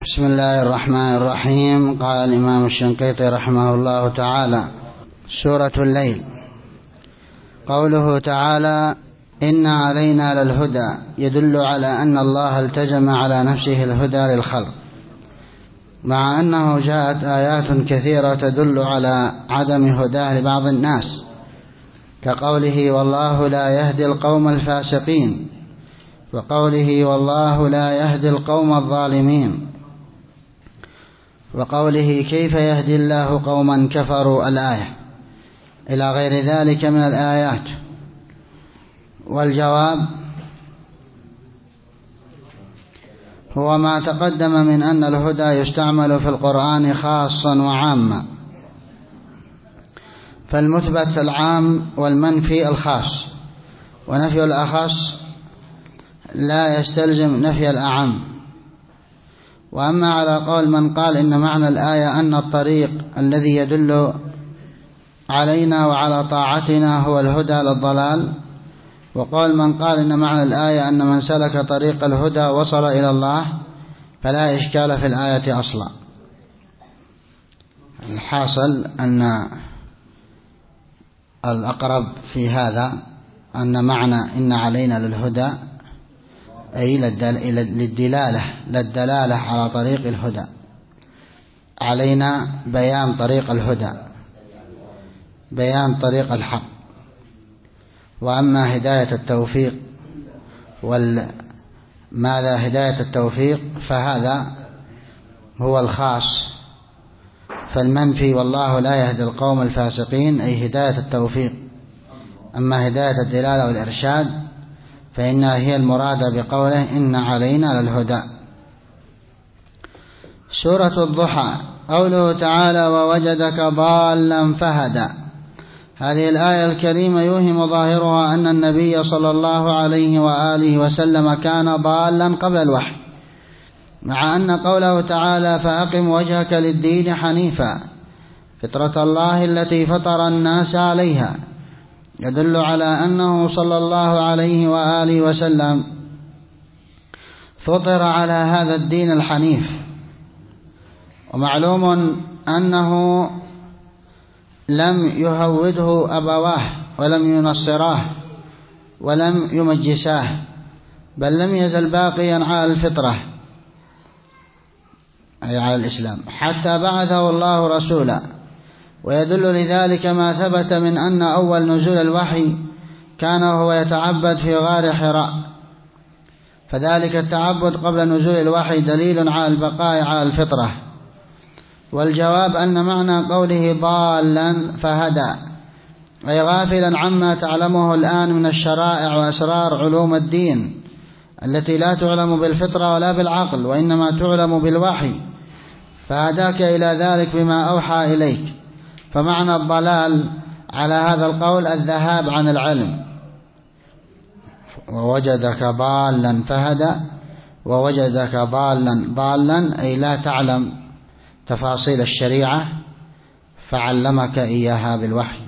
بسم الله الرحمن الرحيم. قال الإمام الشنقيطي رحمه الله تعالى: سورة الليل. قوله تعالى: إن علينا للهدى يدل على أن الله التزم على نفسه الهدى للخلق، مع أنه جاءت آيات كثيرة تدل على عدم هداه لبعض الناس، كقوله: والله لا يهدي القوم الفاسقين، وقوله: والله لا يهدي القوم الظالمين، وقوله: كيف يهدي الله قوما كفروا الآية، إلى غير ذلك من الآيات. والجواب هو ما تقدم من أن الهدى يستعمل في القرآن خاصا وعاما، فالمثبت العام والمنفي الخاص، ونفي الأخص لا يستلزم نفي الأعم. وأما على قول من قال إن معنى الآية أن الطريق الذي يدل علينا وعلى طاعتنا هو الهدى للضلال، وقول من قال إن معنى الآية أن من سلك طريق الهدى وصل إلى الله، فلا إشكال في الآية أصلا. الحاصل أن الأقرب في هذا أن معنى إن علينا للهدى أي للدلالة على طريق الهدى، علينا بيان طريق الهدى، بيان طريق الحق. وأما هداية التوفيق ماذا هداية التوفيق فهذا هو الخاص، فالمنفي والله لا يهدي القوم الفاسقين أي هداية التوفيق. أما هداية الدلالة والإرشاد فإنها هي المرادة بقوله إن علينا للهدى. سورة الضحى. قوله تعالى: ووجدك ضالا فهدى. هذه الآية الكريمة يوهم ظاهرها أن النبي صلى الله عليه وآله وسلم كان ضالا قبل الوحي، مع أن قوله تعالى: فأقم وجهك للدين حنيفا فطرة الله التي فطر الناس عليها، يدل على أنه صلى الله عليه وآله وسلم فطر على هذا الدين الحنيف. ومعلوم أنه لم يهوده أبواه ولم ينصراه ولم يمجساه، بل لم يزل باقيا على الفطرة أي على الإسلام حتى بعثه الله رسولا. ويدل لذلك ما ثبت من أن أول نزول الوحي كان وهو يتعبد في غار حراء، فذلك التعبد قبل نزول الوحي دليل على البقاء على الفطرة. والجواب أن معنى قوله ضالا فهدى أي غافلا عما تعلمه الآن من الشرائع وأسرار علوم الدين التي لا تعلم بالفطرة ولا بالعقل، وإنما تعلم بالوحي، فهداك إلى ذلك بما أوحى إليك. فمعنى الضلال على هذا القول الذهاب عن العلم. ووجدك ضالا فهدى، ووجدك ضالا أي لا تعلم تفاصيل الشريعة فعلمك إياها بالوحي.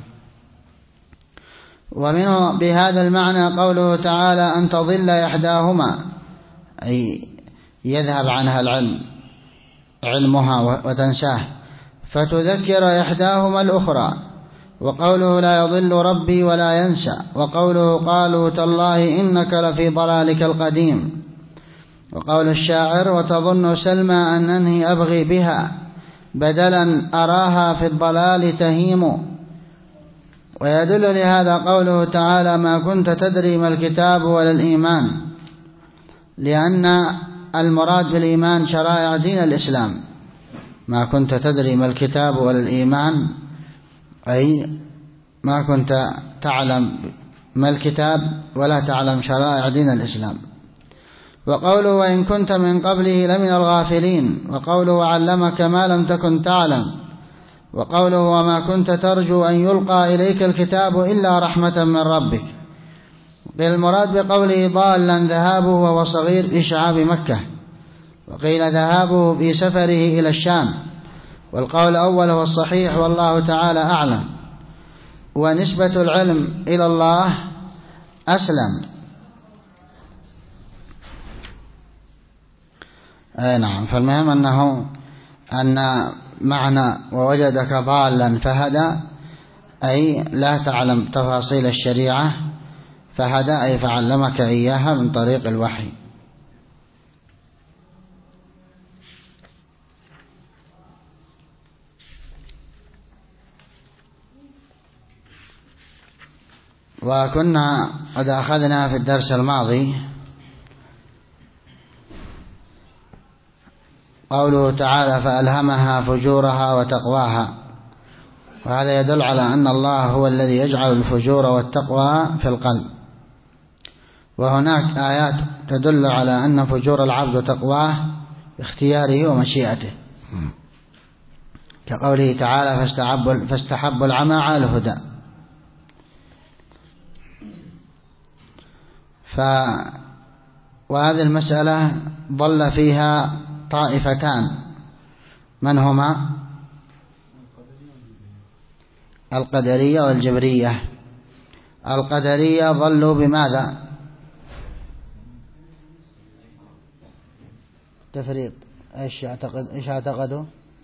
ومنه بهذا المعنى قوله تعالى: أن تضل إحداهما أي يذهب عنها العلم علمها وتنساه، فتذكر إحداهما الأخرى. وقوله: لا يضل ربي ولا ينسى. وقوله: قالوا تالله إنك لفي ضلالك القديم. وقول الشاعر: وتظن سلمى أنني أبغي بها بدلا أراها في الضلال تهيم. ويدل لهذا قوله تعالى: ما كنت تدري ما الكتاب ولا الإيمان، لأن المراد بالإيمان شرائع دين الإسلام. ما كنت تدري ما الكتاب ولا الإيمان أي ما كنت تعلم ما الكتاب ولا تعلم شرائع دين الإسلام. وقوله: وإن كنت من قبله لمن الغافلين. وقوله: وعلمك ما لم تكن تعلم. وقوله: وما كنت ترجو أن يلقى إليك الكتاب إلا رحمة من ربك. قيل المراد بقوله ضالا ذهابه وهو صغير في شعاب مكة، وقيل ذهابه في سفره إلى الشام. والقول الأول هو الصحيح والله تعالى أعلم. ونسبة العلم إلى الله أسلم. أي نعم. فالمهم أن معنى ووجدك ضالا فهدى أي لا تعلم تفاصيل الشريعة، فهدى أي فعلمك إياها من طريق الوحي. وكنا قد أخذنا في الدرس الماضي قوله تعالى فألهمها فجورها وتقواها، وهذا يدل على أن الله هو الذي يجعل الفجور والتقوى في القلب. وهناك آيات تدل على أن فجور العبد وتقواه باختياره ومشيئته، كقوله تعالى فاستحبوا العمى على الهدى. وهذه المسألة ضل فيها طائفتان، من هما؟ القدرية والجبرية. القدرية ضلوا بماذا؟ تفريط. ايش اعتقدوا؟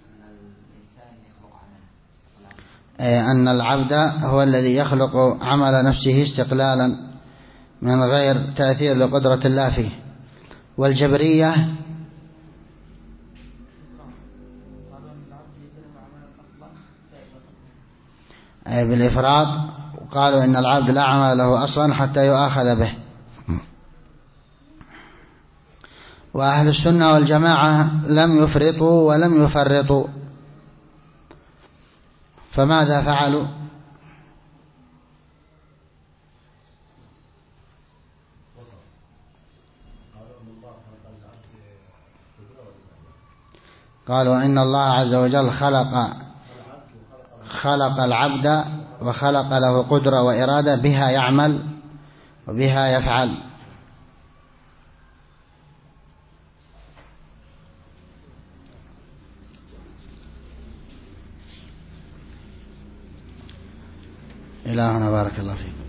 أن العبد هو الذي يخلق عمل نفسه استقلالا من غير تأثير لقدرة الله فيه. والجبرية أي بالإفراط، وقالوا إن العبد لا عمل له أصلا حتى يؤاخذ به. وأهل السنة والجماعة لم يفرطوا ولم يفرطوا، فماذا فعلوا؟ قالوا إن الله عز وجل خلق العبد وخلق له قدرة وإرادة بها يعمل وبها يفعل. إلى هنا، بارك الله فيكم.